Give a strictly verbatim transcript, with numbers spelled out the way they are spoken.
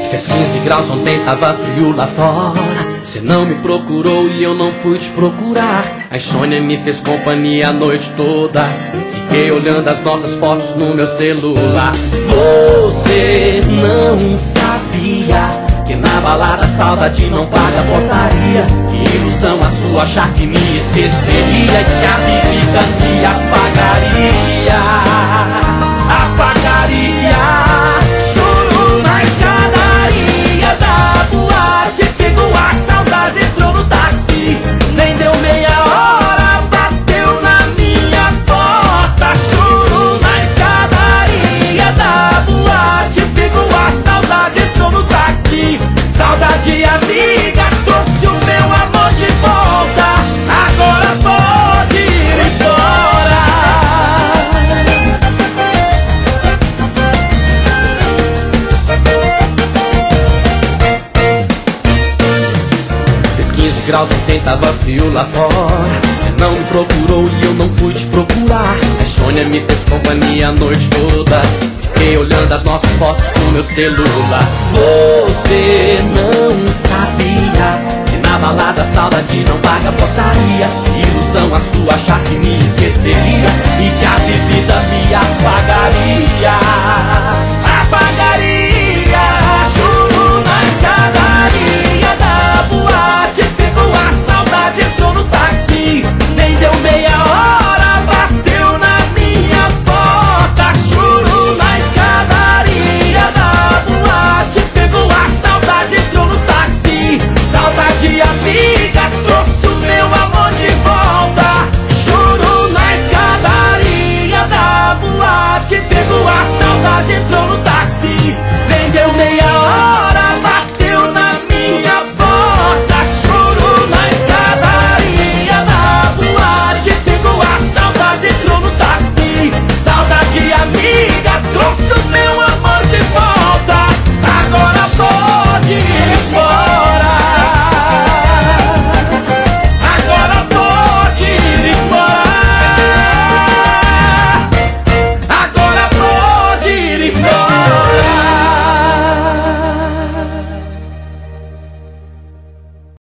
Fez quinze graus, ontem tava frio lá fora. Cê não me procurou e eu não fui te procurar. A insônia me fez companhia a noite toda. Fiquei olhando as nossas fotos no meu celular. Você não sabia que na balada a saudade não paga portaria. Que ilusão a sua achar que me esqueceria, que a bebida me apagaria. Apagaria. Choro na escadaria da boate. Pegou a saudade, entrou no táxi. Nem deu meia hora, bateu na minha porta. Choro na escadaria da boate. Pegou a saudade, entrou no táxi. Saudade amiga, trouxe o meu amor de volta. Agora pode ir embora. Fez quinze graus, ontem tava frio lá fora. Cê não me procurou e eu não fui te procurar. A insônia me fez companhia a noite toda. Fiquei olhando as nossas fotos no meu celular. Você não sabia que na balada a saudade não paga portaria. Ilusão a sua achar que me esqueceria e que a bebida me apagaria.